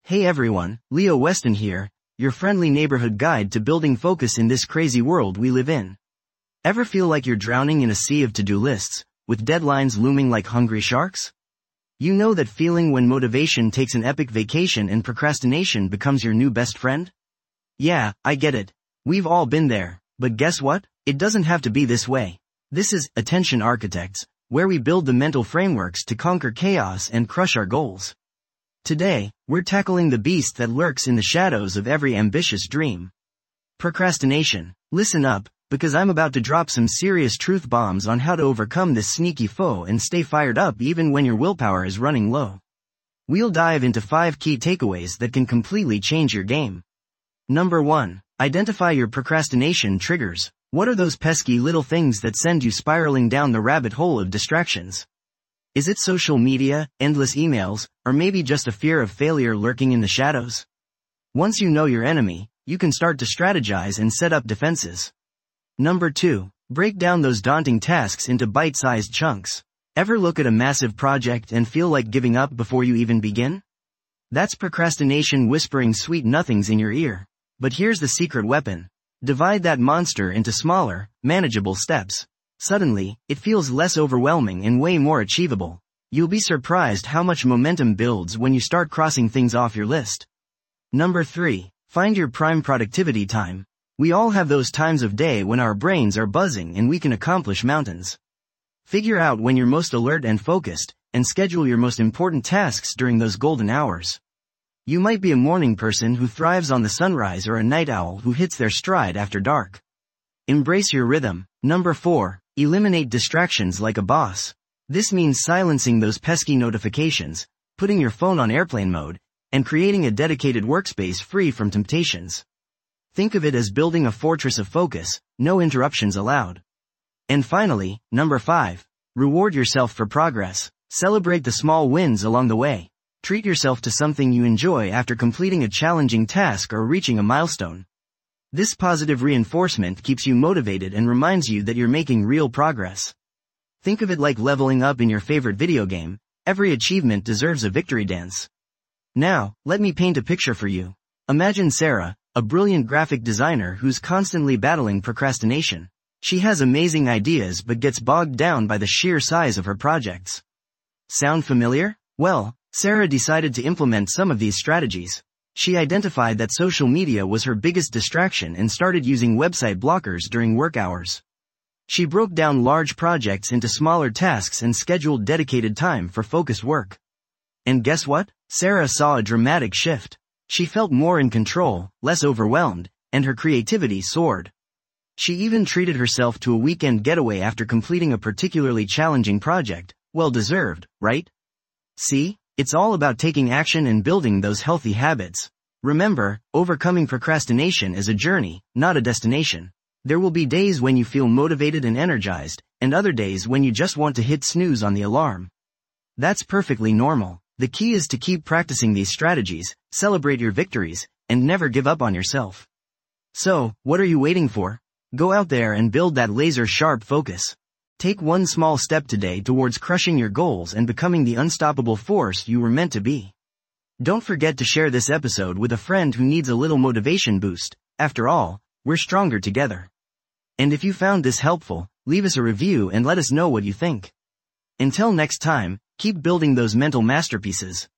Hey everyone, Leo Weston here, your friendly neighborhood guide to building focus in this crazy world we live in. Ever feel like you're drowning in a sea of to-do lists, with deadlines looming like hungry sharks? You know that feeling when motivation takes an epic vacation and procrastination becomes your new best friend? Yeah, I get it. We've all been there, but guess what? It doesn't have to be this way. This is Attention Architects, where we build the mental frameworks to conquer chaos and crush our goals. Today, we're tackling the beast that lurks in the shadows of every ambitious dream. Procrastination. Listen up, because I'm about to drop some serious truth bombs on how to overcome this sneaky foe and stay fired up even when your willpower is running low. We'll dive into 5 key takeaways that can completely change your game. Number 1. Identify your procrastination triggers. What are those pesky little things that send you spiraling down the rabbit hole of distractions? Is it social media, endless emails, or maybe just a fear of failure lurking in the shadows? Once you know your enemy, you can start to strategize and set up defenses. Number 2. Break down those daunting tasks into bite-sized chunks. Ever look at a massive project and feel like giving up before you even begin? That's procrastination whispering sweet nothings in your ear. But here's the secret weapon. Divide that monster into smaller, manageable steps. Suddenly, it feels less overwhelming and way more achievable. You'll be surprised how much momentum builds when you start crossing things off your list. Number 3. Find your prime productivity time. We all have those times of day when our brains are buzzing and we can accomplish mountains. Figure out when you're most alert and focused, and schedule your most important tasks during those golden hours. You might be a morning person who thrives on the sunrise or a night owl who hits their stride after dark. Embrace your rhythm. Number 4. Eliminate distractions like a boss. This means silencing those pesky notifications, putting your phone on airplane mode, and creating a dedicated workspace free from temptations. Think of it as building a fortress of focus, no interruptions allowed. And finally, number 5. Reward yourself for progress. Celebrate the small wins along the way. Treat yourself to something you enjoy after completing a challenging task or reaching a milestone. This positive reinforcement keeps you motivated and reminds you that you're making real progress. Think of it like leveling up in your favorite video game. Every achievement deserves a victory dance. Now, let me paint a picture for you. Imagine Sarah, a brilliant graphic designer who's constantly battling procrastination. She has amazing ideas but gets bogged down by the sheer size of her projects. Sound familiar? Well, Sarah decided to implement some of these strategies. She identified that social media was her biggest distraction and started using website blockers during work hours. She broke down large projects into smaller tasks and scheduled dedicated time for focused work. And guess what? Sarah saw a dramatic shift. She felt more in control, less overwhelmed, and her creativity soared. She even treated herself to a weekend getaway after completing a particularly challenging project. Well deserved, right? See? It's all about taking action and building those healthy habits. Remember, overcoming procrastination is a journey, not a destination. There will be days when you feel motivated and energized, and other days when you just want to hit snooze on the alarm. That's perfectly normal. The key is to keep practicing these strategies, celebrate your victories, and never give up on yourself. So, what are you waiting for? Go out there and build that laser-sharp focus. Take one small step today towards crushing your goals and becoming the unstoppable force you were meant to be. Don't forget to share this episode with a friend who needs a little motivation boost. After all, we're stronger together. And if you found this helpful, leave us a review and let us know what you think. Until next time, keep building those mental masterpieces.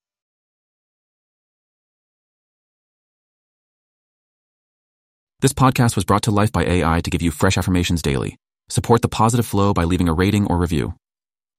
This podcast was brought to life by AI to give you fresh affirmations daily. Support the positive flow by leaving a rating or review.